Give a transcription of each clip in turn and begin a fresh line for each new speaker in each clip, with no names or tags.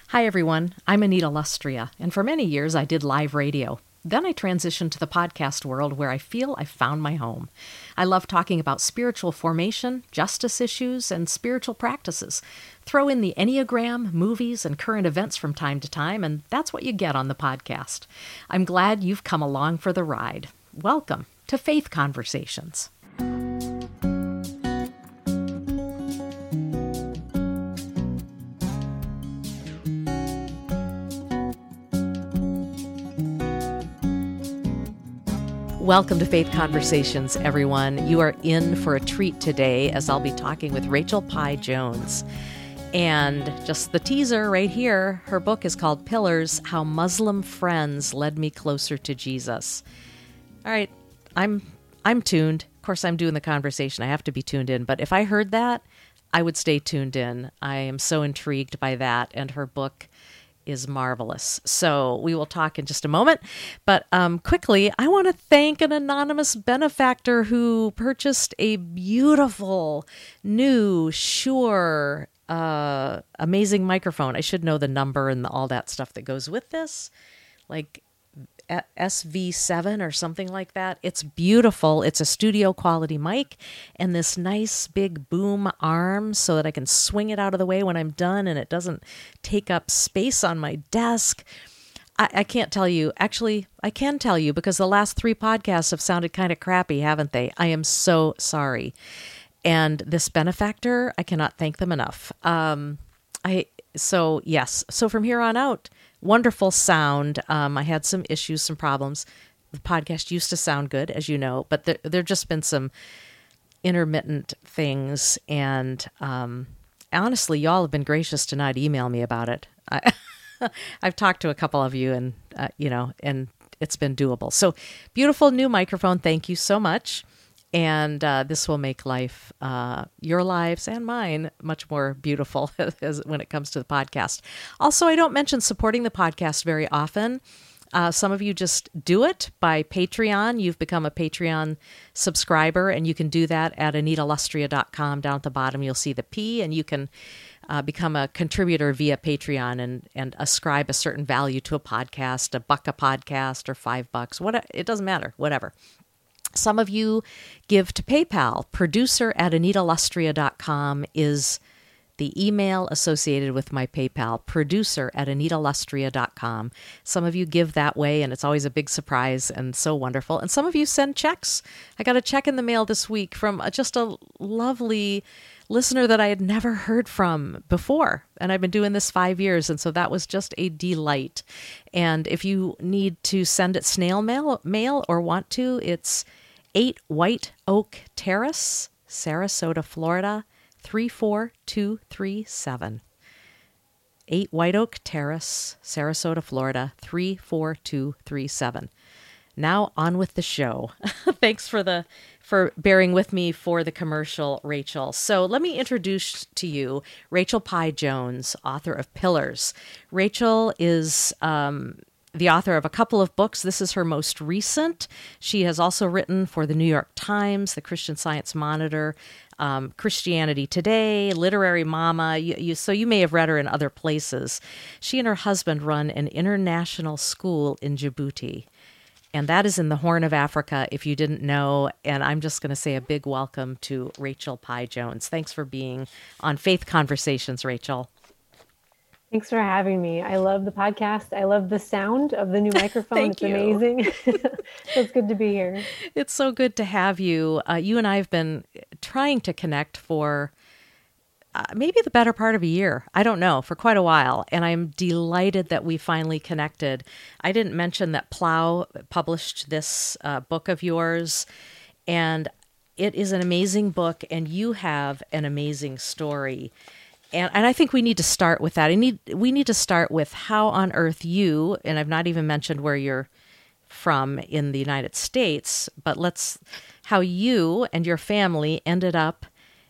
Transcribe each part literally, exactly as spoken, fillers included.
Hi, everyone. I'm Anita Lustria, and for many years I did live radio. Then I transitioned to the podcast world where I feel I found my home. I love talking about spiritual formation, justice issues, and spiritual practices. Throw in the Enneagram, movies, and current events from time to time, and that's what you get on the podcast. I'm glad you've come along for the ride. Welcome to Faith Conversations. Welcome to Faith Conversations, everyone. You are in for a treat today as I'll be talking with Rachel Pye Jones. And just the teaser right here, her book is called Pillars, How Muslim Friends Led Me Closer to Jesus. All right, I'm I'm tuned. Of course, I'm doing the conversation. I have to be tuned in. But if I heard that, I would stay tuned in. I am so intrigued by that. And her book is marvelous. So we will talk in just a moment. But um, quickly, I want to thank an anonymous benefactor who purchased a beautiful, new, Shure, uh, amazing microphone. I should know the number and all that stuff that goes with this. Like S V seven or something like that. It's beautiful. It's a studio quality mic and this nice big boom arm so that I can swing it out of the way when I'm done and it doesn't take up space on my desk. I, I can't tell you. Actually, I can tell you because the last three podcasts have sounded kind of crappy, haven't they? I am so sorry. And this benefactor, I cannot thank them enough. Um, I so yes. So from here on out, wonderful sound. Um, I had some issues, some problems. The podcast used to sound good, as you know, but there there just been some intermittent things. And um, honestly, y'all have been gracious to not email me about it. I, I've talked to a couple of you, and uh, you know, and it's been doable. So beautiful new microphone. Thank you so much. And uh, this will make life, uh, your lives and mine, much more beautiful as, when it comes to the podcast. Also, I don't mention supporting the podcast very often. Uh, some of you just do it by Patreon. You've become a Patreon subscriber, and you can do that at anita lustria dot com. Down at the bottom, you'll see the P, and you can uh, become a contributor via Patreon and, and ascribe a certain value to a podcast, a buck a podcast, or five bucks. What it doesn't matter, whatever. Some of you give to PayPal. Producer at anita lustria dot com is the email associated with my PayPal. Producer at anita lustria dot com. Some of you give that way, and it's always a big surprise and so wonderful. And some of you send checks. I got a check in the mail this week from just a lovely listener that I had never heard from before. And I've been doing this five years. And so that was just a delight. And if you need to send it snail mail, mail or want to, it's eight White Oak Terrace, Sarasota, Florida, three four two three seven. eight White Oak Terrace, Sarasota, Florida, three four two three seven. Now on with the show. Thanks for the for bearing with me for the commercial, Rachel. So let me introduce to you Rachel Pye Jones, author of Pillars. Rachel is um, the author of a couple of books. This is her most recent. She has also written for the New York Times, the Christian Science Monitor, um, Christianity Today, Literary Mama. You, you, so you may have read her in other places. She and her husband run an international school in Djibouti. And that is in the Horn of Africa, if you didn't know. And I'm just going to say a big welcome to Rachel Pye Jones. Thanks for being on Faith Conversations, Rachel.
Thanks for having me. I love the podcast. I love the sound of the new microphone. It's
you.
amazing. So it's good to be here.
It's so good to have you. Uh, you and I have been trying to connect for Uh, maybe the better part of a year. I don't know, for quite a while. And I'm delighted that we finally connected. I didn't mention that Plough published this uh, book of yours, and it is an amazing book, and you have an amazing story. And and I think we need to start with that. I need we need to start with how on earth you, and I've not even mentioned where you're from in the United States, but let's, how you and your family ended up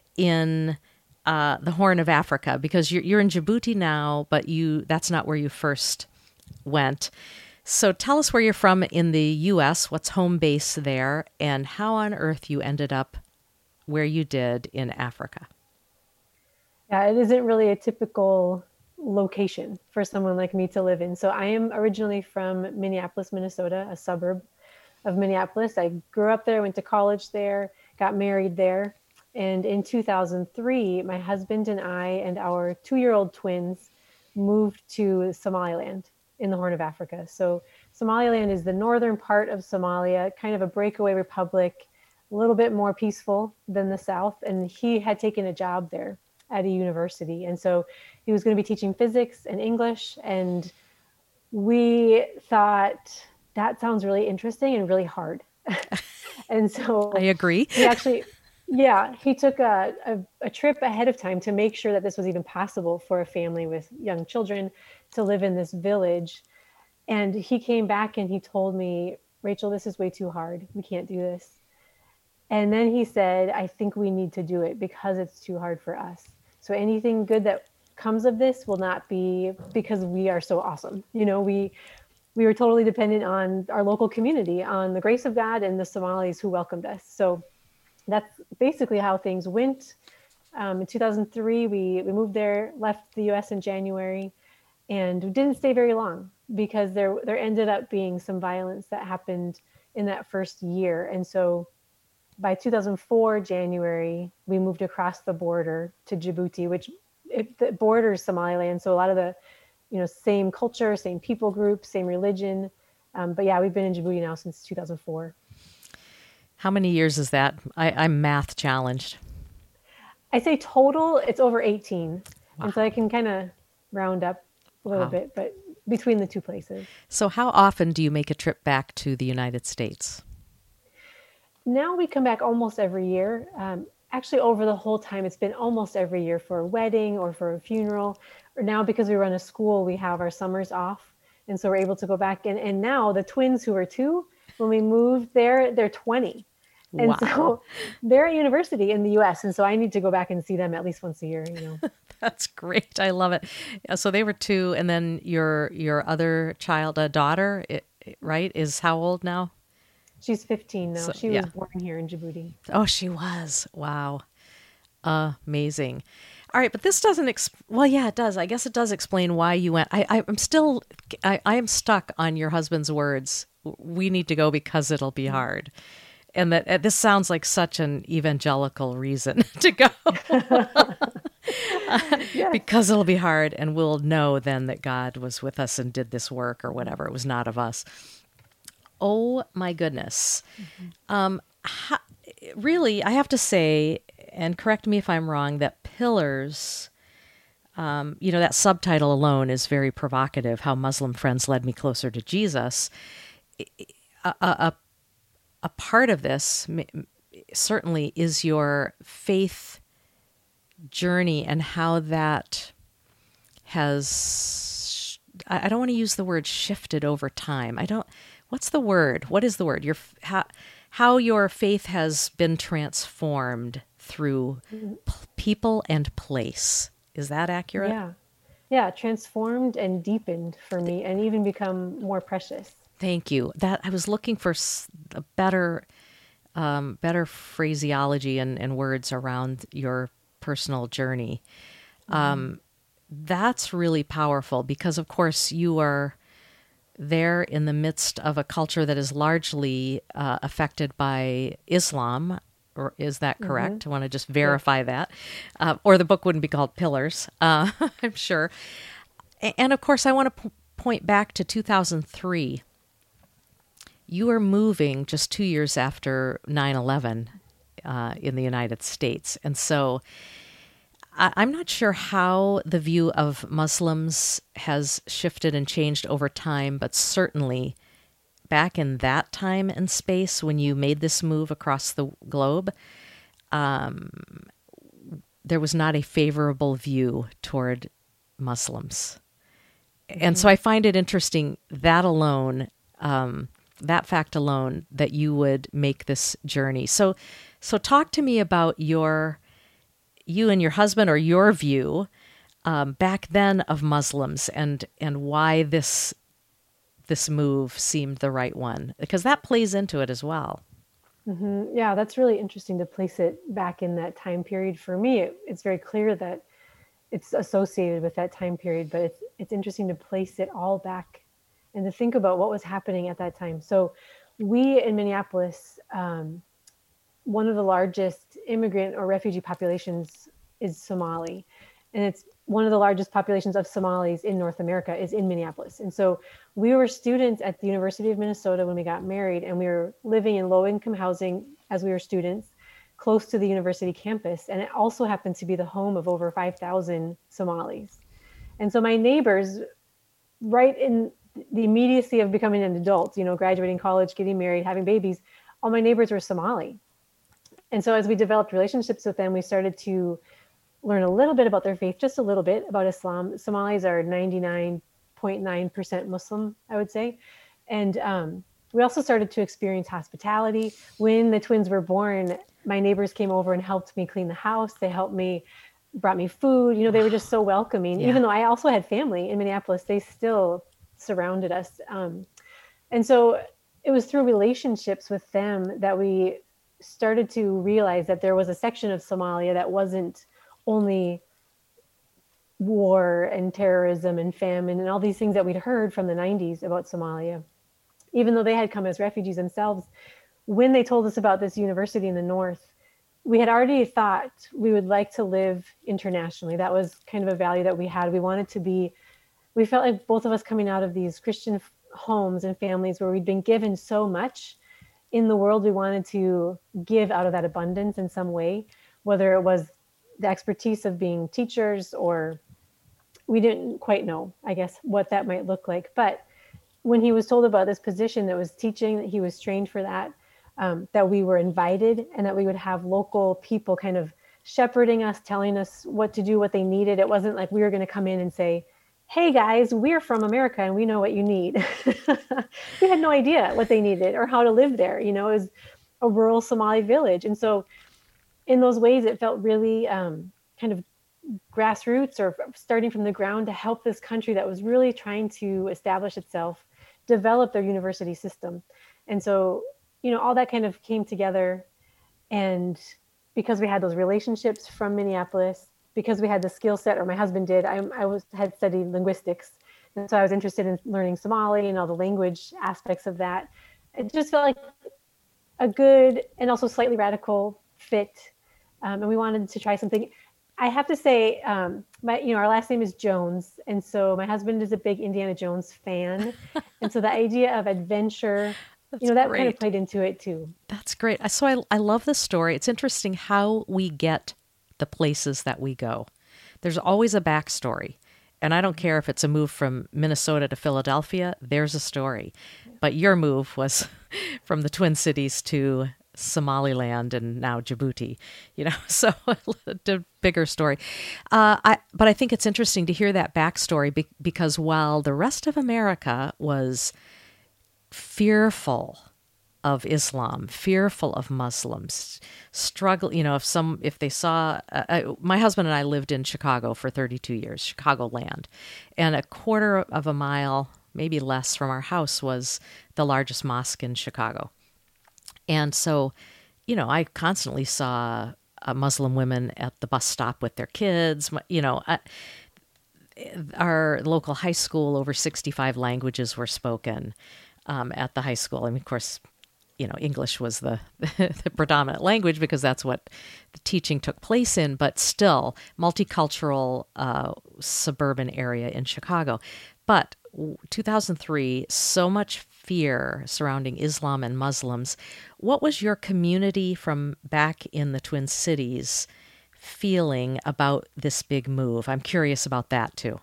in Uh, the Horn of Africa, because you're, you're in Djibouti now, but you that's not where you first went. So tell us where you're from in the U S, what's home base there, and how on earth you ended up where you did in Africa.
Yeah, it isn't really a typical location for someone like me to live in. So I am originally from Minneapolis, Minnesota, a suburb of Minneapolis. I grew up there, went to college there, got married there. And in two thousand three, my husband and I and our two-year-old twins moved to Somaliland in the Horn of Africa. So Somaliland is the northern part of Somalia, kind of a breakaway republic, a little bit more peaceful than the south. And he had taken a job there at a university. And so he was going to be teaching physics and English. And we thought, that sounds really interesting and really hard. And so
I agree.
he actually, yeah, he took a, a, a trip ahead of time to make sure that this was even possible for a family with young children to live in this village. And he came back and he told me, Rachel, this is way too hard. We can't do this. And then he said, I think we need to do it because it's too hard for us. So anything good that comes of this will not be because we are so awesome. You know, we we were totally dependent on our local community, on the grace of God and the Somalis who welcomed us. So that's basically how things went. Um, in two thousand three, we, we moved there, left the U S in January, and didn't stay very long because there there ended up being some violence that happened in that first year. And so by two thousand four, January, we moved across the border to Djibouti, which it borders Somaliland. So a lot of the, you know, same culture, same people group, same religion. Um, but yeah, we've been in Djibouti now since two thousand four.
How many years is that? I, I'm math challenged.
I say total, it's over eighteen. Wow. And so I can kind of round up a little wow. bit, but between the two places.
So how often do you make a trip back to the United States?
Now we come back almost every year. Um, actually, over the whole time, it's been almost every year for a wedding or for a funeral. Or now, because we run a school, we have our summers off. And so we're able to go back. And, and now the twins who are two, when we moved there, they're twenty. And wow. so they're at university in the U S. And so I need to go back and see them at least once a year, you know.
That's great. I love it. So they were two. And then your your other child, a daughter, it, right, is how old now?
She's fifteen now. So, she
yeah.
was born here in Djibouti.
Oh, she was. Wow. Amazing. All right. But this doesn't, exp- well, yeah, it does. I guess it does explain why you went. I, I, I'm still, I, I am stuck on your husband's words. We need to go because it'll be hard. And that uh, this sounds like such an evangelical reason to go. uh, yes. Because it'll be hard and we'll know then that God was with us and did this work or whatever. It was not of us. Oh my goodness. Mm-hmm. Um, how, really, I have to say, and correct me if I'm wrong, that Pillars, um, you know, that subtitle alone is very provocative, How Muslim Friends Led Me Closer to Jesus. A, a, a part of this certainly is your faith journey and how that has, I don't want to use the word shifted over time. I don't, what's the word? What is the word? Your how, how your faith has been transformed through p- people and place. Is that accurate?
Yeah. Yeah. Transformed and deepened for me and even become more precious.
Thank you. That I was looking for a better, um, better phraseology and, and words around your personal journey. Mm-hmm. Um, that's really powerful because, of course, you are there in the midst of a culture that is largely uh, affected by Islam. Or is that correct? Mm-hmm. I want to just verify yeah. that. Uh, or the book wouldn't be called Pillars, uh, I'm sure. And, of course, I want to p- point back to two thousand three. You were moving just two years after nine eleven uh, in the United States. And so I- I'm not sure how the view of Muslims has shifted and changed over time, but certainly back in that time and space when you made this move across the globe, um, there was not a favorable view toward Muslims. Mm-hmm. And so I find it interesting that alone, um, that fact alone, that you would make this journey. So, so talk to me about your, you and your husband, or your view um, back then of Muslims, and and why this this move seemed the right one, because that plays into it as well.
Mm-hmm. Yeah, that's really interesting to place it back in that time period. For me, it, it's very clear that it's associated with that time period, but it's it's interesting to place it all back and to think about what was happening at that time. So we in Minneapolis, um, one of the largest immigrant or refugee populations is Somali. And it's one of the largest populations of Somalis in North America is in Minneapolis. And so we were students at the University of Minnesota when we got married, and we were living in low income housing as we were students close to the university campus. And it also happened to be the home of over five thousand Somalis. And so my neighbors, right in the immediacy of becoming an adult, you know, graduating college, getting married, having babies, all my neighbors were Somali. And so as we developed relationships with them, we started to learn a little bit about their faith, just a little bit about Islam. Somalis are ninety-nine point nine percent Muslim, I would say. And um, we also started to experience hospitality. When the twins were born, my neighbors came over and helped me clean the house. They helped me, brought me food. You know, they were just so welcoming. Yeah. Even though I also had family in Minneapolis, they still surrounded us. Um, and so it was through relationships with them that we started to realize that there was a section of Somalia that wasn't only war and terrorism and famine and all these things that we'd heard from the nineties about Somalia. Even though they had come as refugees themselves, when they told us about this university in the north, we had already thought we would like to live internationally. That was kind of a value that we had. We wanted to be, we felt like both of us coming out of these Christian homes and families where we'd been given so much in the world, we wanted to give out of that abundance in some way, whether it was the expertise of being teachers, or we didn't quite know, I guess, what that might look like. But when he was told about this position that was teaching, that he was trained for that, um, that we were invited and that we would have local people kind of shepherding us, telling us what to do, what they needed. It wasn't like we were going to come in and say, hey guys, we're from America and we know what you need. We had no idea what they needed or how to live there. You know, it was a rural Somali village. And so in those ways, it felt really um, kind of grassroots or starting from the ground to help this country that was really trying to establish itself, develop their university system. And so, you know, all that kind of came together. And because we had those relationships from Minneapolis, because we had the skill set, or my husband did, I, I was had studied linguistics. And so I was interested in learning Somali and all the language aspects of that. It just felt like a good and also slightly radical fit. Um, and we wanted to try something. I have to say, um, my, you know, our last name is Jones. And so my husband is a big Indiana Jones fan. And so the idea of adventure, That's you know, that great. kind of played into it too.
That's great. So I, I love this story. It's interesting how we get the places that we go. There's always a backstory. And I don't care if it's a move from Minnesota to Philadelphia, there's a story. But your move was from the Twin Cities to Somaliland and now Djibouti, you know, so a bigger story. Uh, I, but I think it's interesting to hear that backstory be- because while the rest of America was fearful of Islam, fearful of Muslims, struggle, you know, if some, if they saw, uh, I, my husband and I lived in Chicago for thirty-two years, Chicagoland, and a quarter of a mile, maybe less from our house was the largest mosque in Chicago. And so, you know, I constantly saw uh, Muslim women at the bus stop with their kids, you know, I, our local high school, over sixty-five languages were spoken um, at the high school. I mean, of course, you know, English was the, the predominant language because that's what the teaching took place in, but still multicultural uh, suburban area in Chicago. But two thousand three, so much fear surrounding Islam and Muslims. What was your community from back in the Twin Cities feeling about this big move? I'm curious about that too.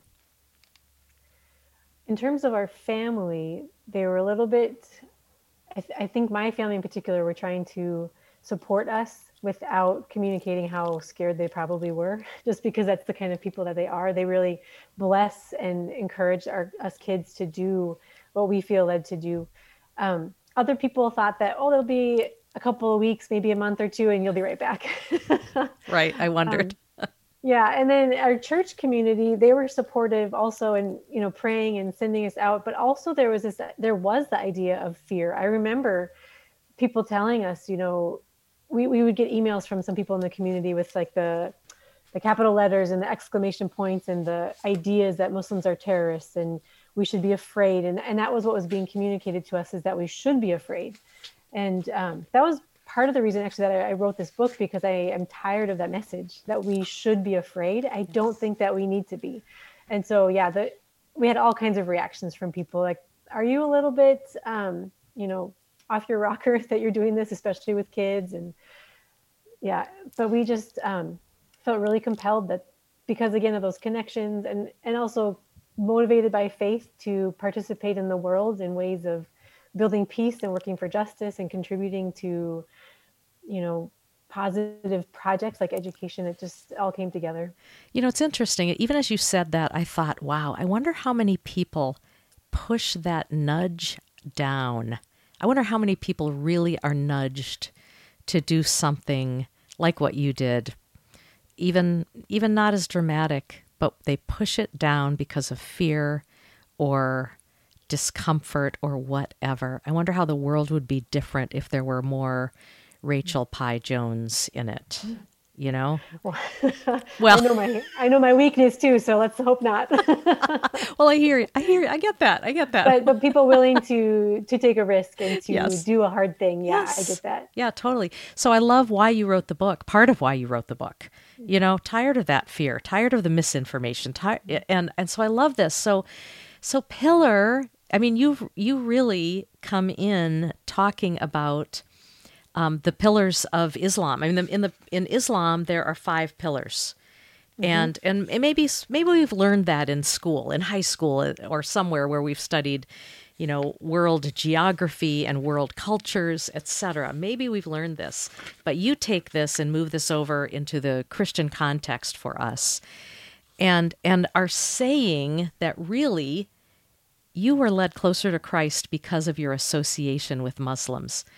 In terms of our family, they were a little bit, I, th- I think my family in particular were trying to support us without communicating how scared they probably were, just because that's the kind of people that they are. They really bless and encourage our, us kids to do what we feel led to do. Um, other people thought that, oh, there'll be a couple of weeks, maybe a month or two, and you'll be right back.
Right. I wondered.
Um, yeah. And then our church community, they were supportive also in, you know, praying and sending us out. But also there was this, there was the idea of fear. I remember people telling us, you know, we, we would get emails from some people in the community with like the, the capital letters and the exclamation points and the ideas that Muslims are terrorists and we should be afraid. And, and that was what was being communicated to us, is that we should be afraid. And um, that was part of the reason actually that I, I wrote this book, because I am tired of that message that we should be afraid. I don't think that we need to be. And so, yeah, the, we had all kinds of reactions from people like, are you a little bit, um, you know, off your rocker that you're doing this, especially with kids? And yeah, but we just um, felt really compelled that, because again of those connections, and, and also motivated by faith to participate in the world in ways of building peace and working for justice and contributing to, you know, positive projects like education. It just all came together.
You know, it's interesting. Even as you said that, I thought, wow, I wonder how many people push that nudge down. I wonder how many people really are nudged to do something like what you did, even even not as dramatic, but they push it down because of fear or discomfort or whatever. I wonder how the world would be different if there were more Rachel Pye Jones in it. You know?
Well, well, I know my I know my weakness too, so let's hope not.
Well, I hear you. I hear you. I get that. I get that.
But but people willing to to take a risk and to
yes.
do a hard thing. Yeah,
yes.
I get that.
Yeah, totally. So I love why you wrote the book. Part of why you wrote the book. You know, tired of that fear, tired of the misinformation, tired, and and so I love this. So so Pillar, I mean, you you really come in talking about Um, the pillars of Islam. I mean, in the in Islam there are five pillars, mm-hmm. and and maybe maybe we've learned that in school, in high school, or somewhere where we've studied, you know, world geography and world cultures, et cetera. Maybe we've learned this, but you take this and move this over into the Christian context for us, and and are saying that really you were led closer to Christ because of your association with Muslims.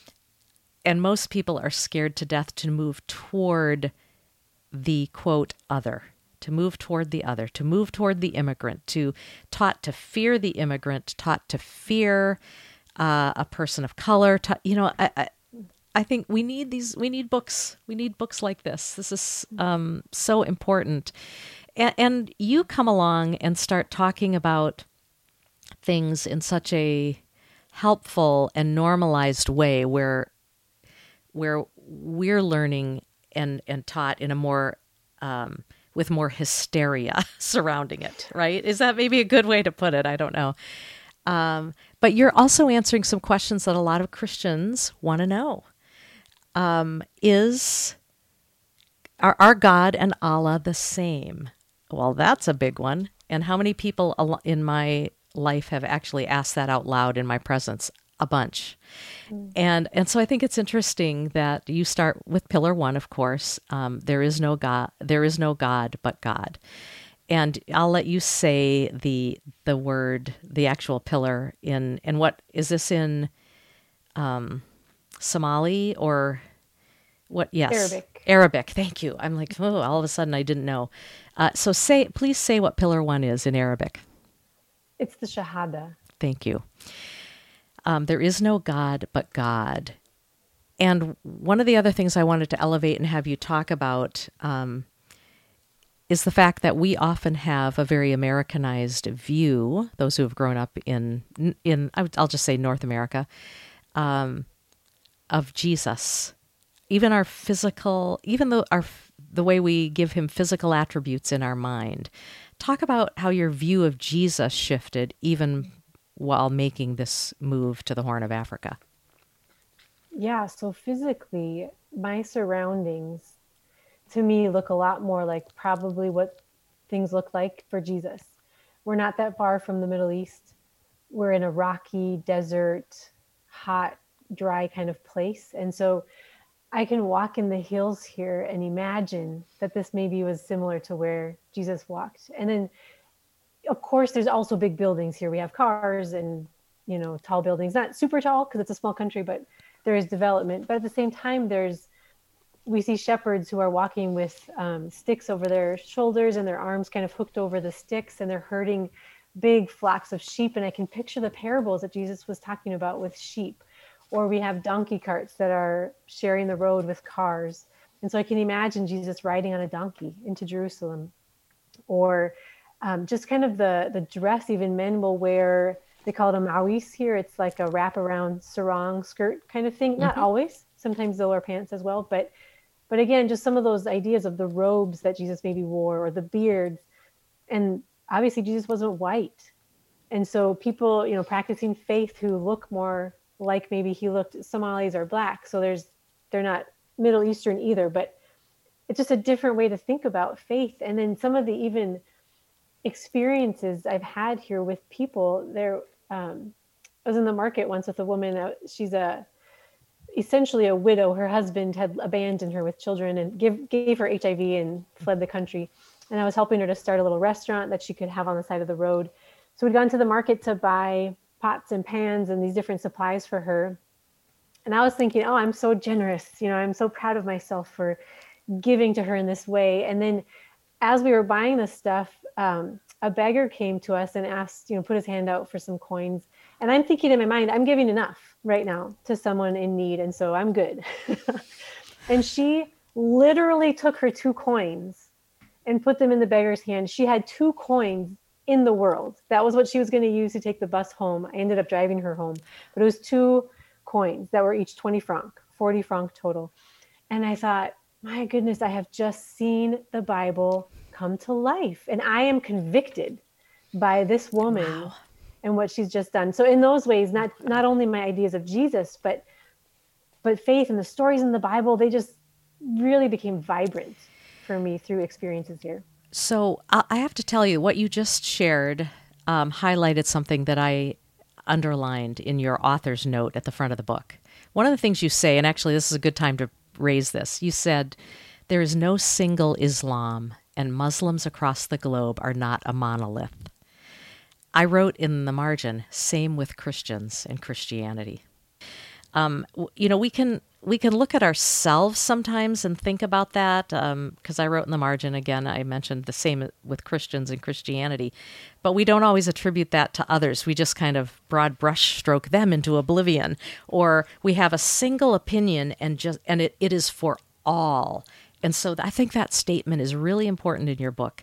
And most people are scared to death to move toward the, quote, other, to move toward the other, to move toward the immigrant, to taught to fear the immigrant, taught to fear uh, a person of color. Taught, you know, I, I, I think we need these, we need books. We need books like this. This is um, so important. And, and you come along and start talking about things in such a helpful and normalized way where where we're learning and, and taught in a more, um, with more hysteria surrounding it, right? Is that maybe a good way to put it? I don't know. Um, but you're also answering some questions that a lot of Christians want to know. Um, is, are, are God and Allah the same? Well, that's a big one. And how many people in my life have actually asked that out loud in my presence? A bunch. Mm. And and so I think it's interesting that you start with pillar one, of course. Um, there is no God, there is no God but God. And I'll let you say the the word, the actual pillar in, and what, is this in um, Somali or what? Yes.
Arabic.
Arabic, thank you. I'm like, oh, all of a sudden I didn't know. Uh, so say, please say what pillar one is in Arabic.
It's the Shahada.
Thank you. Um, there is no God but God. And one of the other things I wanted to elevate and have you talk about um, is the fact that we often have a very Americanized view, those who have grown up in, in I'll just say North America, um, of Jesus. Even our physical, even though our the way we give him physical attributes in our mind. Talk about how your view of Jesus shifted even while making this move to the Horn of Africa.
Yeah, so physically, my surroundings to me look a lot more like probably what things look like for Jesus. We're not that far from the Middle East. We're in a rocky, desert, hot, dry kind of place. And so I can walk in the hills here and imagine that this maybe was similar to where Jesus walked. And then of course, there's also big buildings here. We have cars and, you know, tall buildings, not super tall because it's a small country, but there is development. But at the same time, there's, we see shepherds who are walking with um, sticks over their shoulders and their arms kind of hooked over the sticks, and they're herding big flocks of sheep. And I can picture the parables that Jesus was talking about with sheep. Or we have donkey carts that are sharing the road with cars. And so I can imagine Jesus riding on a donkey into Jerusalem, or um, just kind of the, the dress even men will wear. They call it a mawis here. It's like a wraparound sarong skirt kind of thing. Not
Mm-hmm.
always. Sometimes they'll wear pants as well. But but again, just some of those ideas of the robes that Jesus maybe wore, or the beards. And obviously Jesus wasn't white. And so people, you know, practicing faith who look more like maybe he looked, Somalis are black. So there's, they're not Middle Eastern either, but it's just a different way to think about faith. And then some of the even experiences I've had here with people there. Um, I was in the market once with a woman. Uh, she's a, essentially a widow. Her husband had abandoned her with children and give, gave her H I V and fled the country. And I was helping her to start a little restaurant that she could have on the side of the road. So we'd gone to the market to buy pots and pans and these different supplies for her. And I was thinking, oh, I'm so generous. You know, I'm so proud of myself for giving to her in this way. And then as we were buying this stuff, um, a beggar came to us and asked, you know, put his hand out for some coins. And I'm thinking in my mind, I'm giving enough right now to someone in need. And so I'm good. And she literally took her two coins and put them in the beggar's hand. She had two coins in the world. That was what she was going to use to take the bus home. I ended up driving her home, but it was two coins that were each twenty franc, forty franc total. And I thought, my goodness, I have just seen the Bible come to life. And I am convicted by this woman wow. and what she's just done. So in those ways, not, not only my ideas of Jesus, but, but faith and the stories in the Bible, they just really became vibrant for me through experiences here.
So I have to tell you, what you just shared um, highlighted something that I underlined in your author's note at the front of the book. One of the things you say, and actually this is a good time to raise this, you said, there is no single Islam, and Muslims across the globe are not a monolith. I wrote in the margin, same with Christians and Christianity. Um, you know, we can we can look at ourselves sometimes and think about that, because um, I wrote in the margin, again, I mentioned the same with Christians and Christianity, but we don't always attribute that to others. We just kind of broad brush stroke them into oblivion, or we have a single opinion and just and it, it is for all. And so I think that statement is really important in your book.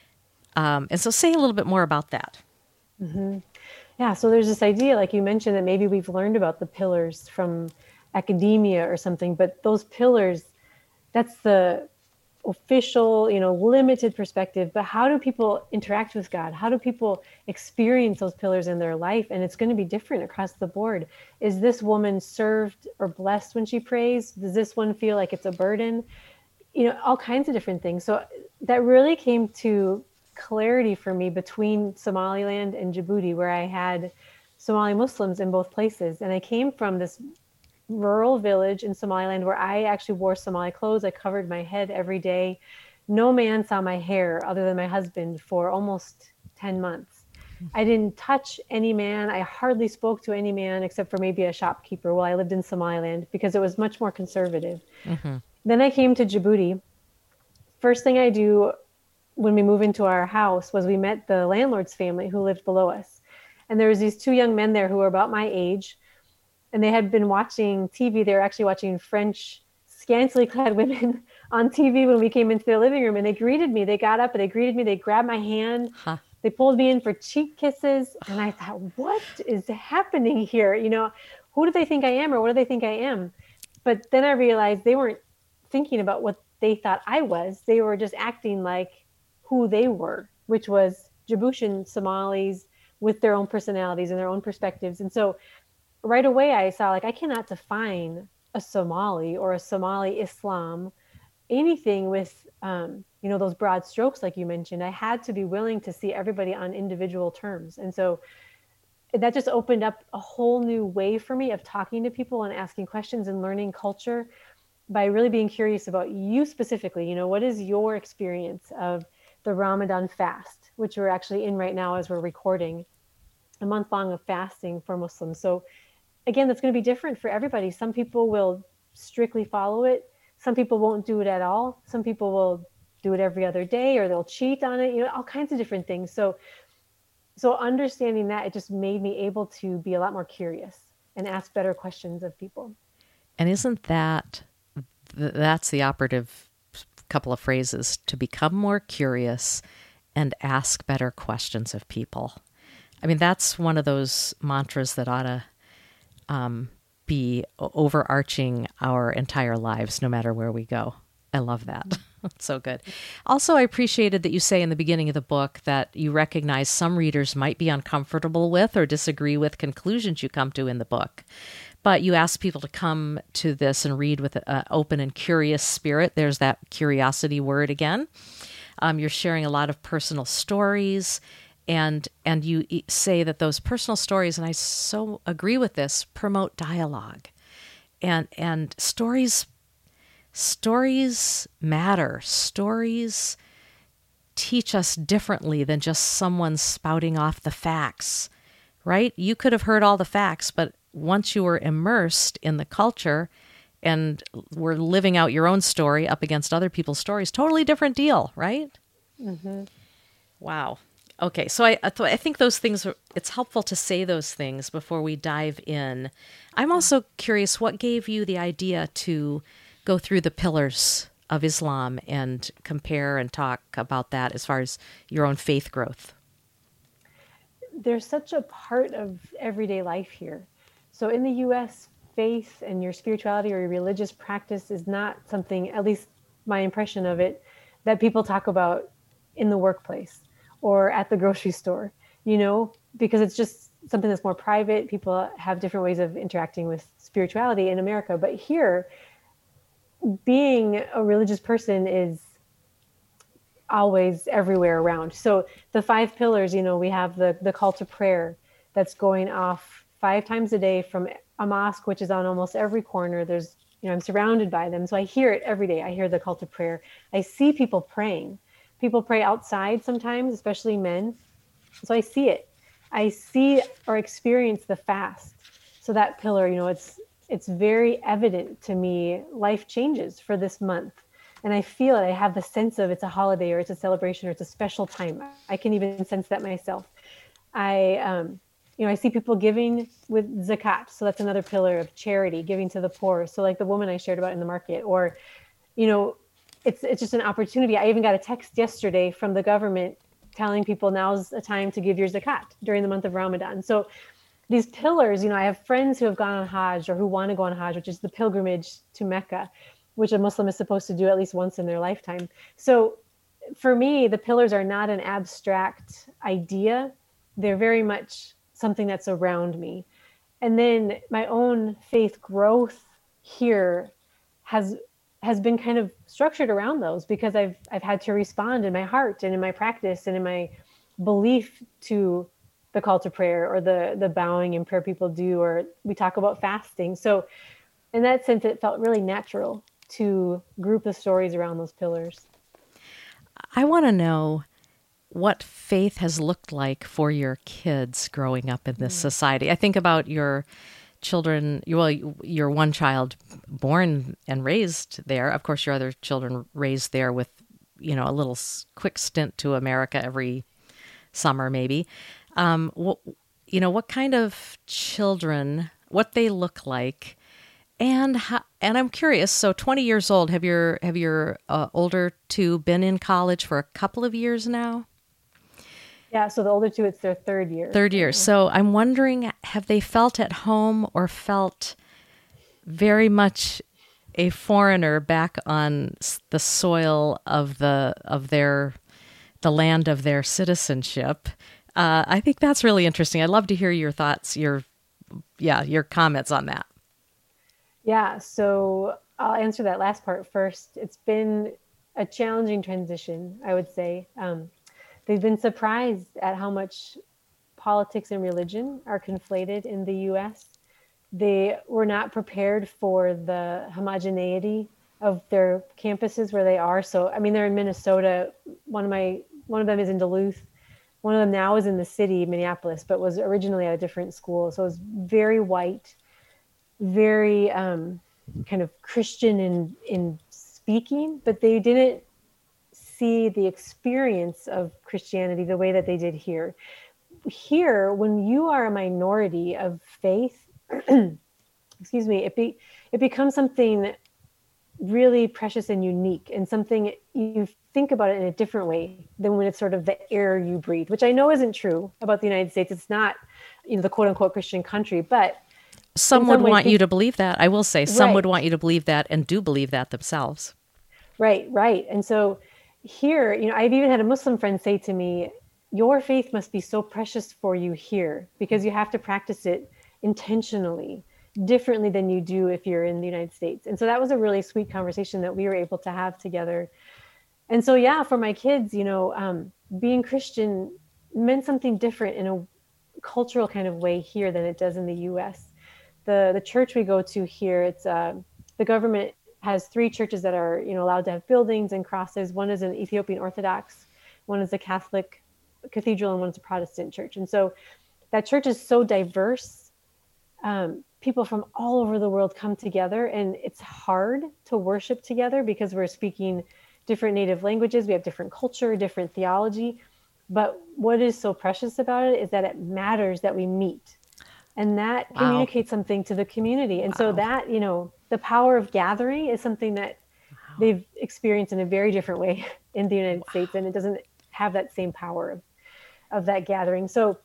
Um, and so say a little bit more about that.
Mm-hmm. Yeah, so there's this idea, like you mentioned, that maybe we've learned about the pillars from academia or something, but those pillars, that's the official, you know, limited perspective. But how do people interact with God? How do people experience those pillars in their life? And it's going to be different across the board. Is this woman served or blessed when she prays? Does this one feel like it's a burden? You know, all kinds of different things. So that really came to clarity for me between Somaliland and Djibouti, where I had Somali Muslims in both places. And I came from this rural village in Somaliland where I actually wore Somali clothes. I covered my head every day. No man saw my hair other than my husband for almost ten months. I didn't touch any man. I hardly spoke to any man except for maybe a shopkeeper while I lived in Somaliland, because it was much more conservative. Mm-hmm. Then I came to Djibouti. First thing I do when we moved into our house was we met the landlord's family who lived below us. And there was these two young men there who were about my age, and they had been watching T V. They were actually watching French scantily clad women on T V when we came into their living room, and they greeted me. They got up and they greeted me. They grabbed my hand. Huh. They pulled me in for cheek kisses. And I thought, what is happening here? You know, who do they think I am, or what do they think I am? But then I realized they weren't thinking about what they thought I was. They were just acting like who they were, which was Djiboutian Somalis with their own personalities and their own perspectives. And so right away I saw, like, I cannot define a Somali or a Somali Islam, anything with, um, you know, those broad strokes, like you mentioned. I had to be willing to see everybody on individual terms. And so that just opened up a whole new way for me of talking to people and asking questions and learning culture by really being curious about you specifically. You know, what is your experience of the Ramadan fast, which we're actually in right now as we're recording, a month long of fasting for Muslims. So again, that's going to be different for everybody. Some people will strictly follow it. Some people won't do it at all. Some people will do it every other day, or they'll cheat on it, you know, all kinds of different things. So, so understanding that, it just made me able to be a lot more curious and ask better questions of people.
And isn't that th- that's the operative couple of phrases: to become more curious and ask better questions of people. I mean, that's one of those mantras that ought to um, be overarching our entire lives, no matter where we go. I love that. It's so good. Also, I appreciated that you say in the beginning of the book that you recognize some readers might be uncomfortable with or disagree with conclusions you come to in the book. But you ask people to come to this and read with an open and curious spirit. There's that curiosity word again. Um, you're sharing a lot of personal stories, and and you say that those personal stories, and I so agree with this, promote dialogue. And and stories stories matter. Stories teach us differently than just someone spouting off the facts, right? You could have heard all the facts, but once you were immersed in the culture and were living out your own story up against other people's stories, totally different deal, right?
Mm-hmm.
Wow. Okay, so I I, th- I think those things, are, it's helpful to say those things before we dive in. I'm also curious, what gave you the idea to go through the pillars of Islam and compare and talk about that as far as your own faith growth?
They're such a part of everyday life here. So in the U S, faith and your spirituality or your religious practice is not something, at least my impression of it, that people talk about in the workplace or at the grocery store, you know, because it's just something that's more private. People have different ways of interacting with spirituality in America. But here, being a religious person is always everywhere around. So the five pillars, you know, we have the the call to prayer that's going off five times a day from a mosque, which is on almost every corner. There's, you know, I'm surrounded by them. So I hear it every day. I hear the call to prayer. I see people praying. People pray outside sometimes, especially men. So I see it. I see or experience the fast. So that pillar, you know, it's it's very evident to me. Life changes for this month. And I feel it. I have the sense of it's a holiday or it's a celebration or it's a special time. I can even sense that myself. I, um, you know, I see people giving with zakat. So that's another pillar of charity, giving to the poor. So like the woman I shared about in the market, or, you know, it's it's just an opportunity. I even got a text yesterday from the government telling people now's a time to give your zakat during the month of Ramadan. So these pillars, you know, I have friends who have gone on Hajj or who want to go on Hajj, which is the pilgrimage to Mecca, which a Muslim is supposed to do at least once in their lifetime. So for me, the pillars are not an abstract idea. They're very much something that's around me. And then my own faith growth here has has been kind of structured around those, because I've I've had to respond in my heart and in my practice and in my belief to the call to prayer or the the bowing and prayer people do, or we talk about fasting. So in that sense, it felt really natural to group the stories around those pillars.
I want to know what faith has looked like for your kids growing up in this mm. society. I think about your children, well, your one child born and raised there. Of course, your other children raised there with, you know, a little quick stint to America every summer, maybe. Um, what, you know, what kind of children, what they look like, and how, and I'm curious. So, twenty years old. Have your have your uh, older two been in college for a couple of years now?
Yeah. So the older two, it's their third year.
Third year. So I'm wondering, have they felt at home or felt very much a foreigner back on the soil of the of their the land of their citizenship? Uh, I think that's really interesting. I'd love to hear your thoughts, your yeah, your comments on that.
Yeah, so I'll answer that last part first. It's been a challenging transition, I would say. Um, they've been surprised at how much politics and religion are conflated in the U S. They were not prepared for the homogeneity of their campuses where they are. So, I mean, they're in Minnesota. One of my one of them is in Duluth. One of them now is in the city, Minneapolis, but was originally at a different school. So it was very white, very um, kind of Christian in in speaking, but they didn't see the experience of Christianity the way that they did here. Here, when you are a minority of faith, excuse me, it be it becomes something really precious and unique, and something you think about it in a different way than when it's sort of the air you breathe, which I know isn't true about the United States. It's not, you know, the quote unquote Christian country, but
some
in
would
some ways,
want you to believe that. I will say some would
right,
want you to believe that and do believe that themselves.
right, right. And so here, you know, I've even had a Muslim friend say to me, your faith must be so precious for you here because you have to practice it intentionally, differently than you do if you're in the United States. And so that was a really sweet conversation that we were able to have together. And so, yeah, for my kids, you know, um, being Christian meant something different in a cultural kind of way here than it does in the U S. The the church we go to here, it's uh, the government has three churches that are, you know, allowed to have buildings and crosses. One is an Ethiopian Orthodox, one is a Catholic cathedral, and one's a Protestant church. And so that church is so diverse. Um, people from all over the world come together, and it's hard to worship together because we're speaking different native languages. We have different culture, different theology. But what is so precious about it is that it matters that we meet, and that
Wow.
communicates something to the community. And wow. So that, you know, the power of gathering is something that wow. they've experienced in a very different way in the United wow. States. And it doesn't have that same power of, of that gathering. So,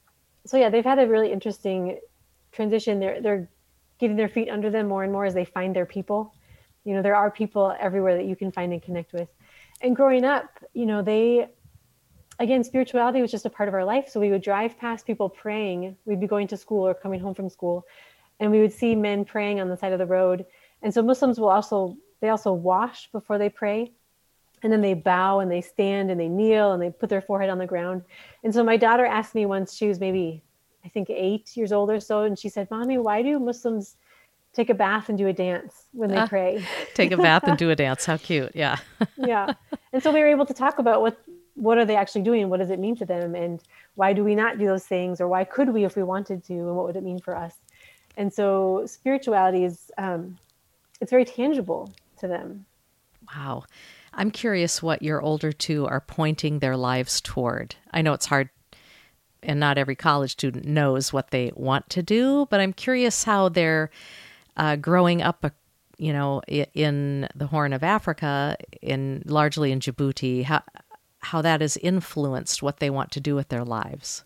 so yeah, they've had a really interesting transition. They're, they're getting their feet under them more and more as they find their people. You know, there are people everywhere that you can find and connect with. And growing up, you know, they, again, spirituality was just a part of our life. So we would drive past people praying. We'd be going to school or coming home from school, and we would see men praying on the side of the road. And so Muslims will also, they also wash before they pray. And then they bow and they stand and they kneel and they put their forehead on the ground. And so my daughter asked me once, she was maybe, I think eight years old or so. And she said, Mommy, why do Muslims take a bath and do a dance when they uh, pray?
Take a bath and do a dance. How cute. Yeah.
Yeah. And so we were able to talk about what, what are they actually doing? What does it mean to them? And why do we not do those things? Or why could we if we wanted to? And what would it mean for us? And so spirituality is, um, it's very tangible to them.
Wow. I'm curious what your older two are pointing their lives toward. I know it's hard, and not every college student knows what they want to do, but I'm curious how they're uh, growing up, uh, you know, in the Horn of Africa, in largely in Djibouti, how, how that has influenced what they want to do with their lives.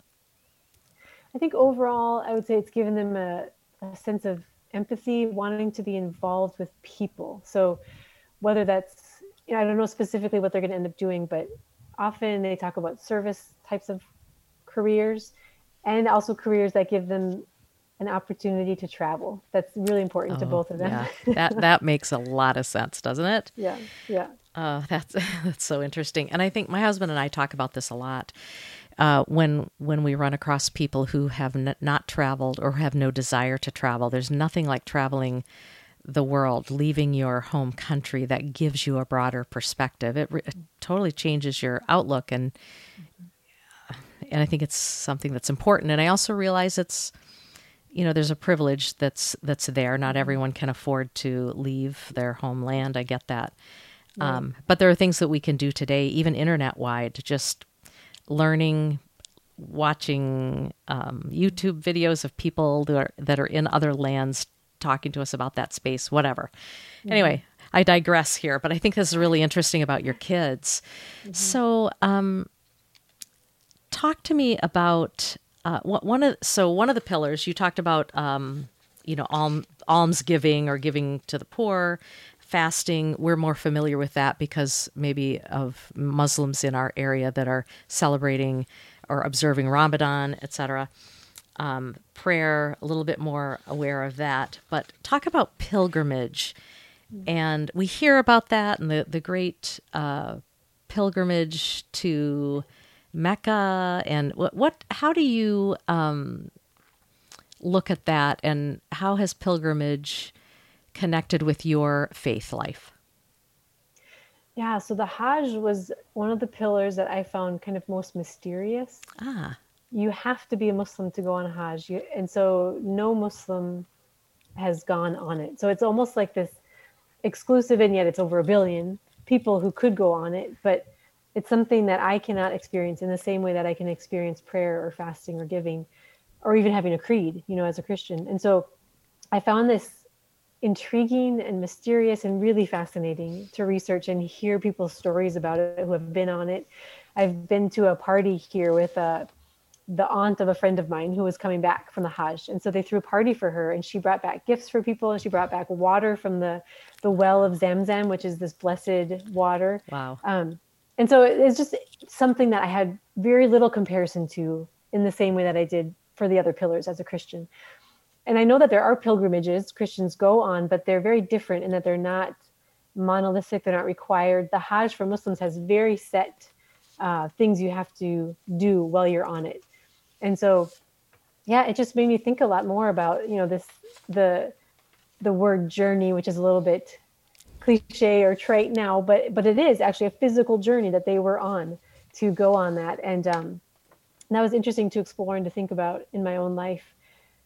I think overall, I would say it's given them a, a sense of empathy, wanting to be involved with people. So whether that's, you know, I don't know specifically what they're going to end up doing, but often they talk about service types of careers, and also careers that give them an opportunity to travel. That's really important oh, to both of them.
Yeah. That that makes a lot of sense, doesn't it?
Yeah, yeah.
Uh, that's that's so interesting. And I think my husband and I talk about this a lot uh, when when we run across people who have n- not traveled or have no desire to travel. There's nothing like traveling the world, leaving your home country, that gives you a broader perspective. It, re- it totally changes your outlook, and and I think it's something that's important. And I also realize it's, you know, there's a privilege that's that's there. Not everyone can afford to leave their homeland. I get that. Right. Um, but there are things that we can do today, even internet-wide, just learning, watching um, YouTube videos of people that are, that are in other lands talking to us about that space, whatever. Mm-hmm. Anyway, I digress here, but I think this is really interesting about your kids. Mm-hmm. So um, talk to me about uh, one of, so one of the pillars you talked about, um, you know, alm, almsgiving or giving to the poor, fasting. We're more familiar with that because maybe of Muslims in our area that are celebrating or observing Ramadan, et cetera. Um, prayer, a little bit more aware of that. But talk about pilgrimage. And we hear about that and the, the great uh, pilgrimage to Mecca. And what, what how do you um, look at that? And how has pilgrimage connected with your faith life?
Yeah, so the Hajj was one of the pillars that I found kind of most mysterious.
Ah.
You have to be a Muslim to go on Hajj. You, and so no Muslim has gone on it. So it's almost like this exclusive, and yet it's over a billion people who could go on it. But it's something that I cannot experience in the same way that I can experience prayer or fasting or giving, or even having a creed, you know, as a Christian. And so I found this intriguing and mysterious and really fascinating to research and hear people's stories about it who have been on it. I've been to a party here with uh, the aunt of a friend of mine who was coming back from the Hajj. And so they threw a party for her, and she brought back gifts for people, and she brought back water from the, the well of Zamzam, which is this blessed water.
Wow.
Um, and so it's just something that I had very little comparison to in the same way that I did for the other pillars as a Christian. And I know that there are pilgrimages Christians go on, but they're very different in that they're not monolithic, they're not required. The Hajj for Muslims has very set uh, things you have to do while you're on it. And so, yeah, it just made me think a lot more about, you know, this, the, the word journey, which is a little bit cliche or trite now, but, but it is actually a physical journey that they were on to go on that. And, um, and that was interesting to explore and to think about in my own life.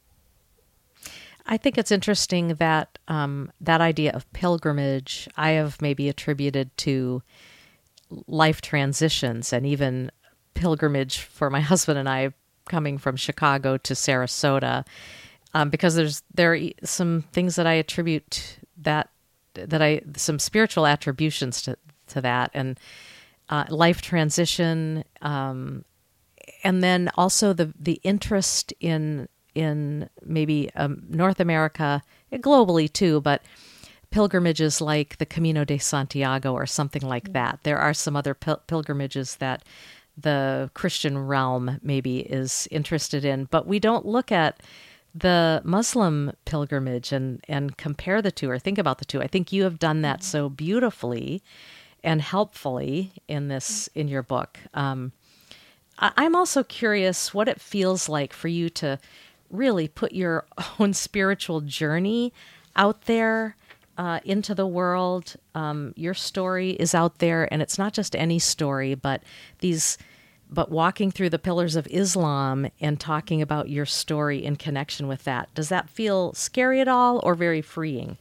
I think it's interesting that um, that idea of pilgrimage I have maybe attributed to life transitions, and even pilgrimage for my husband and I coming from Chicago to Sarasota, um, because there's there are some things that I attribute that that I some spiritual attributions to to that, and uh, life transition, um, and then also the the interest in. in maybe um, North America, globally too, but pilgrimages like the Camino de Santiago or something like that. There are some other pil- pilgrimages that the Christian realm maybe is interested in, but we don't look at the Muslim pilgrimage and, and compare the two or think about the two. I think you have done that so beautifully and helpfully in this, in your book. Um, I- I'm also curious what it feels like for you to really put your own spiritual journey out there uh, into the world. Um, your story is out there, and it's not just any story, but these, but walking through the pillars of Islam and talking about your story in connection with that. Does that feel scary at all, or very freeing?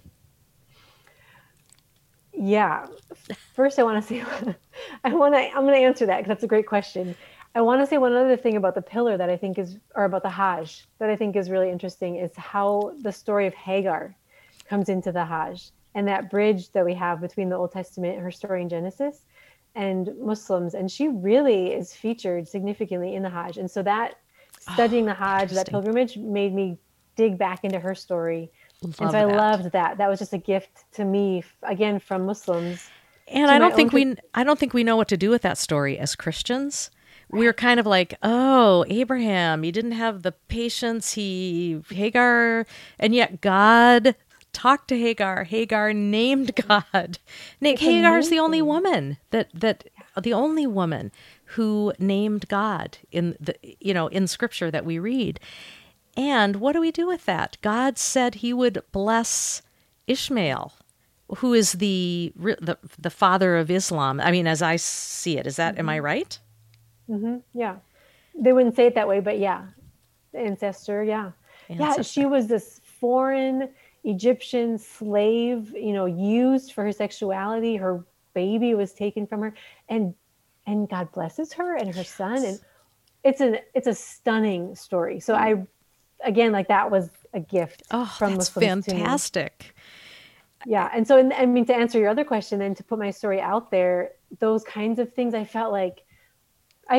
Yeah. First, I want to say, I want to, I'm going to answer that because that's a great question. I want to say one other thing about the pillar that I think is, or about the Hajj, that I think is really interesting, is how the story of Hagar comes into the Hajj, and that bridge that we have between the Old Testament, her story in Genesis, and Muslims. And she really is featured significantly in the Hajj. And so that studying oh, the Hajj, that pilgrimage, made me dig back into her story. Love and so I that. loved that. That was just a gift to me, again, from Muslims.
And I don't think we, I don't think we know what to do with that story as Christians. We're kind of like, oh, Abraham, he didn't have the patience, he, Hagar, and yet God talked to Hagar. Hagar named God. It's Hagar is the only woman that, that, the only woman who named God in the, you know, in scripture that we read. And what do we do with that? God said he would bless Ishmael, who is the, the, the father of Islam. I mean, as I see it, is that, mm-hmm. am I right?
Mm-hmm. Yeah. They wouldn't say it that way, but yeah. Ancestor. Yeah. Ancestor. Yeah. She was this foreign Egyptian slave, you know, used for her sexuality. Her baby was taken from her, and, and God blesses her and her son. And it's an, it's a stunning story. So I, again, like that was a gift
oh,
from
that's
Muslims
fantastic.
Yeah. And so, I mean, to answer your other question and to put my story out there, those kinds of things, I felt like, I,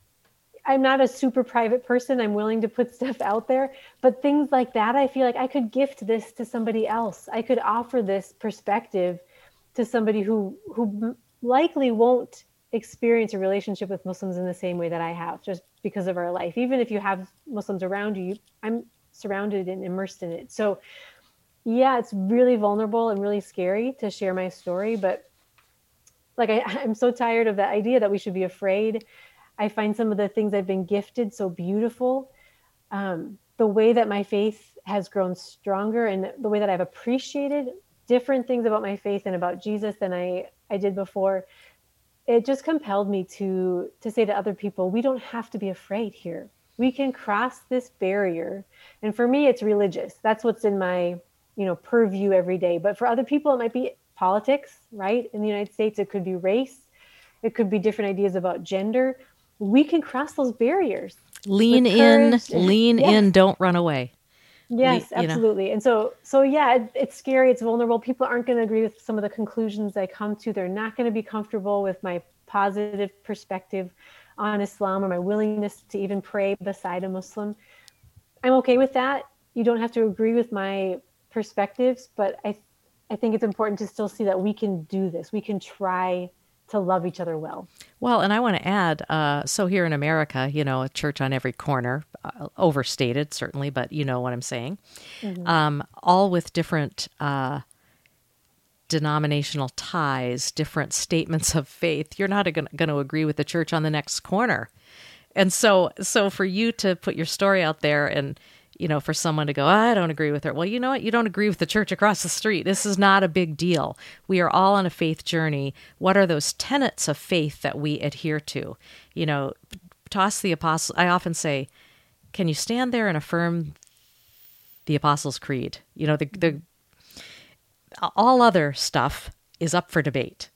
I'm not a super private person. I'm willing to put stuff out there, but things like that, I feel like I could gift this to somebody else. I could offer this perspective to somebody who, who likely won't experience a relationship with Muslims in the same way that I have, just because of our life. Even if you have Muslims around you, I'm surrounded and immersed in it. So yeah, it's really vulnerable and really scary to share my story, but like, I, I'm so tired of the idea that we should be afraid. I find some of the things I've been gifted so beautiful. Um, the way that my faith has grown stronger, and the way that I've appreciated different things about my faith and about Jesus than I, I did before. It just compelled me to, to say to other people, we don't have to be afraid here. We can cross this barrier. And for me, it's religious. That's what's in my, you know, purview every day. But for other people, it might be politics, right? In the United States, it could be race. It could be different ideas about gender. We can cross those barriers.
Lean in, lean yes. in, don't run away.
Yes,
you know.
absolutely. And so, so yeah, it, it's scary. It's vulnerable. People aren't going to agree with some of the conclusions I come to. They're not going to be comfortable with my positive perspective on Islam or my willingness to even pray beside a Muslim. I'm okay with that. You don't have to agree with my perspectives, but I, I think it's important to still see that we can do this. We can try to love each other well.
Well, and I want to add, uh, so here in America, you know, a church on every corner, uh, overstated certainly, but you know what I'm saying,
Mm-hmm.
um, all with different uh, denominational ties, different statements of faith. You're not going to agree with the church on the next corner. And so, so for you to put your story out there and, you know, for someone to go, I don't agree with her. Well, you know what? You don't agree with the church across the street. This is not a big deal. We are all on a faith journey. What are those tenets of faith that we adhere to? You know, toss the apostle. I often say, can you stand there and affirm the Apostles' Creed? You know, the, the all other stuff is up for debate.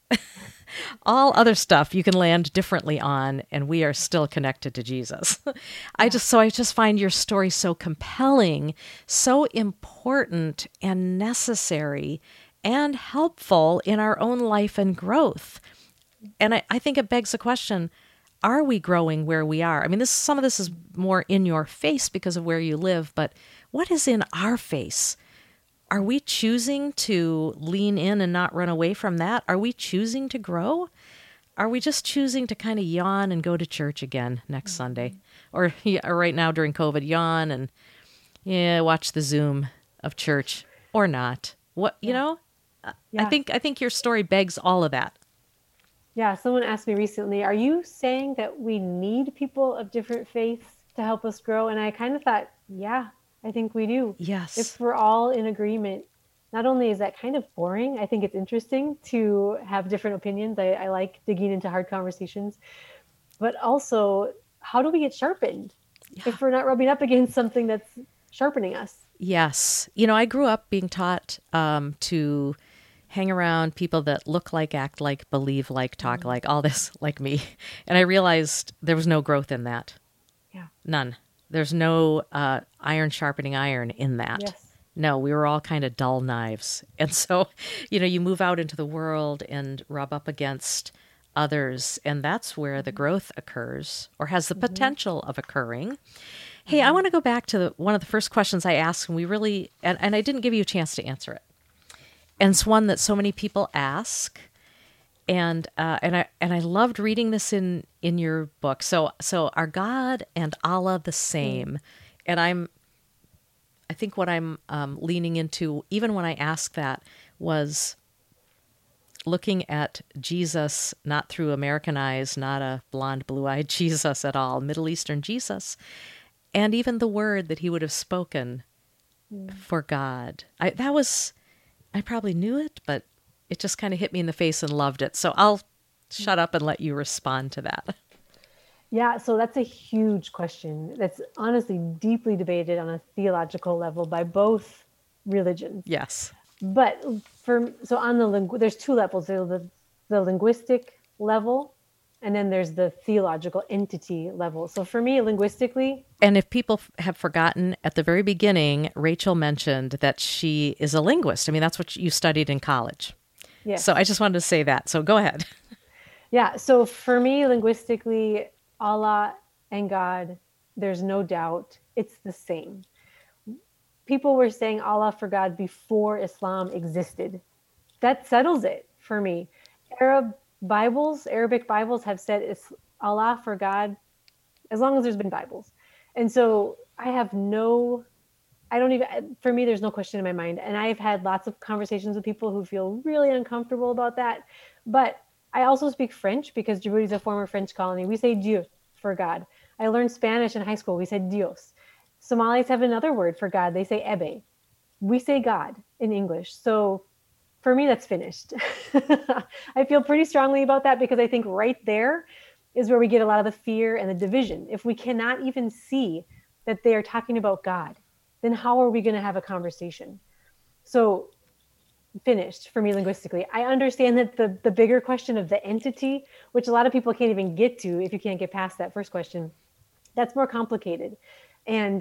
All other stuff you can land differently on, and we are still connected to Jesus. I just, so I just find your story so compelling, so important and necessary and helpful in our own life and growth. And I, I think it begs the question, are we growing where we are? I mean, this some of this is more in your face because of where you live, but what is in our face? Are we choosing to lean in and not run away from that? Are we choosing to grow? Are we just choosing to kind of yawn and go to church again next Sunday? Or, yeah, or right now during COVID, yawn and yeah, watch the Zoom of church or not? What, you
Yeah.
know?
Yeah.
I think I think your story begs all of that.
Yeah, someone asked me recently, are you saying that we need people of different faiths to help us grow? And I kind of thought, yeah, I think we do.
Yes.
If we're all in agreement, not only is that kind of boring, I think it's interesting to have different opinions. I, I like digging into hard conversations, but also, how do we get sharpened
Yeah.
if we're not rubbing up against something that's sharpening us?
Yes. You know, I grew up being taught um, to hang around people that look like, act like, believe like, talk mm-hmm. like, all this like me. And I realized there was no growth in that.
Yeah.
None. There's no uh, iron sharpening iron in that.
Yes.
No, we were all kind of dull knives. And so, you know, you move out into the world and rub up against others, and that's where mm-hmm. the growth occurs or has the mm-hmm. potential of occurring. Hey, mm-hmm. I want to go back to the, one of the first questions I asked, and we really, and, and I didn't give you a chance to answer it. And it's one that so many people ask. And uh, and I and I loved reading this in, in your book. So so are God and Allah the same? Mm. And I'm I think what I'm um, leaning into, even when I asked that, was looking at Jesus not through American eyes, not a blonde, blue-eyed Jesus at all, Middle Eastern Jesus, and even the word that he would have spoken mm. for God. I, that was, I probably knew it, but it just kind of hit me in the face and loved it. So I'll shut up and let you respond to that.
Yeah, so that's a huge question that's honestly deeply debated on a theological level by both religions.
Yes.
But for so on the lingu- there's two levels. There's the, the linguistic level, and then there's the theological entity level. So for me, linguistically...
And if people have forgotten, at the very beginning, Rachel mentioned that she is a linguist. I mean, that's what you studied in college.
Yes.
So I just wanted to say that. So go ahead.
Yeah. So for me, linguistically, Allah and God, there's no doubt it's the same. People were saying Allah for God before Islam existed. That settles it for me. Arab Bibles, Arabic Bibles have said it's Allah for God as long as there's been Bibles. And so I have no, I don't even, for me, there's no question in my mind. And I've had lots of conversations with people who feel really uncomfortable about that. But I also speak French because Djibouti is a former French colony. We say Dieu for God. I learned Spanish in high school. We said Dios. Somalis have another word for God. They say Ebe. We say God in English. So for me, that's finished. I feel pretty strongly about that because I think right there is where we get a lot of the fear and the division. If we cannot even see that they are talking about God, then how are we going to have a conversation? So finished for me linguistically. I understand that the, the bigger question of the entity, which a lot of people can't even get to if you can't get past that first question, that's more complicated. And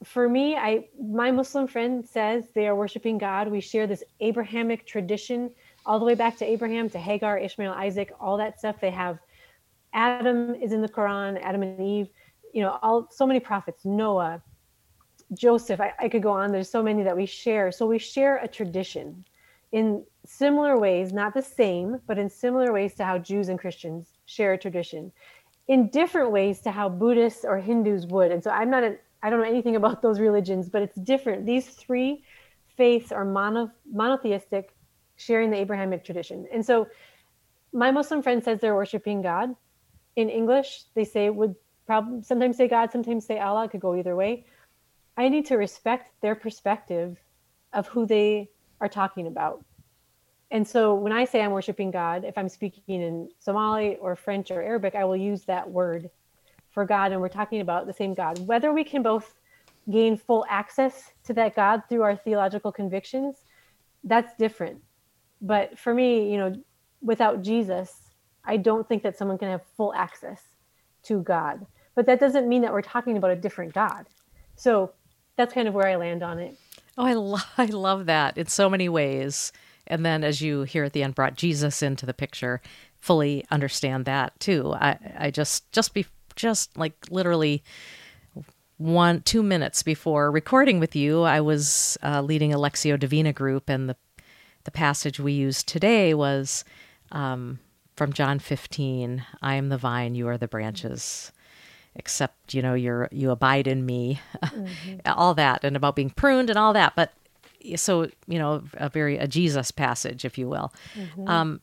for me, I my Muslim friend says they are worshiping God. We share this Abrahamic tradition all the way back to Abraham, to Hagar, Ishmael, Isaac, all that stuff. They have Adam is in the Quran, Adam and Eve, you know, all so many prophets, Noah, Joseph. I, I could go on. There's so many that we share. So we share a tradition in similar ways, not the same, but in similar ways to how Jews and Christians share a tradition, in different ways to how Buddhists or Hindus would. And so I'm not a I don't know anything about those religions, but it's different. These three faiths are mono, monotheistic, sharing the Abrahamic tradition. And so my Muslim friend says they're worshiping God. In English, they say would probably sometimes say God, sometimes say Allah. It could go either way. I need to respect their perspective of who they are talking about. And so when I say I'm worshiping God, if I'm speaking in Somali or French or Arabic, I will use that word for God, and we're talking about the same God. Whether we can both gain full access to that God through our theological convictions, that's different. But for me, you know, without Jesus, I don't think that someone can have full access to God. But that doesn't mean that we're talking about a different God. So that's kind of where I land on it.
Oh, I, lo- I love that in so many ways. And then as you here at the end brought Jesus into the picture, fully understand that too. I, I just, just be just like literally one, two minutes before recording with you, I was uh, leading a Lectio Divina group, and the the passage we used today was um, from John fifteen. I am the vine, you are the branches. Except, you know, you're you abide in me, mm-hmm. all that, and about being pruned and all that. But so, you know, a very a Jesus passage, if you will. Mm-hmm. Um,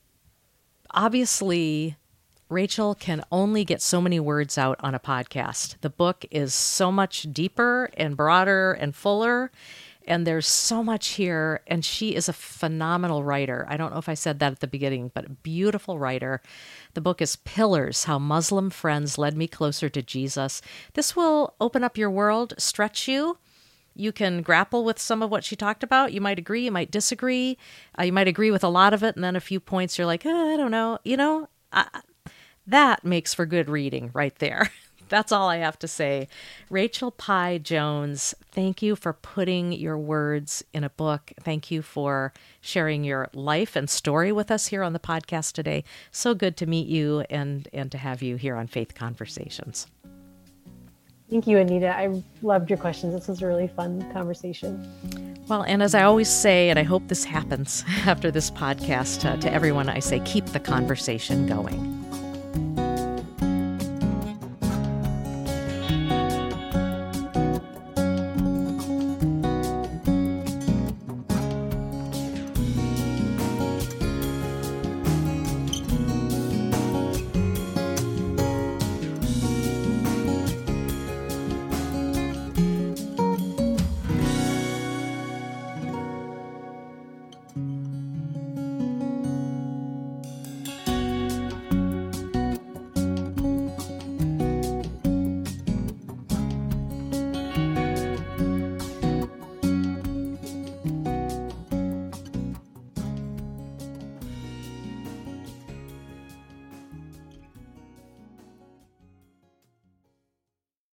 obviously, Rachel can only get so many words out on a podcast. The book is so much deeper and broader and fuller, and there's so much here, and she is a phenomenal writer. I don't know if I said that at the beginning, but a beautiful writer. The book is Pillars, How Muslim Friends Led Me Closer to Jesus. This will open up your world, stretch you. You can grapple with some of what she talked about. You might agree, you might disagree. Uh, you might agree with a lot of it, and then a few points you're like, oh, I don't know. You know, I, that makes for good reading right there. That's all I have to say. Rachel Pye Jones, thank you for putting your words in a book. Thank you for sharing your life and story with us here on the podcast today. So good to meet you and, and to have you here on Faith Conversations.
Thank you, Anita. I loved your questions. This was a really fun conversation.
Well, and as I always say, and I hope this happens after this podcast, uh, to everyone, I say, keep the conversation going.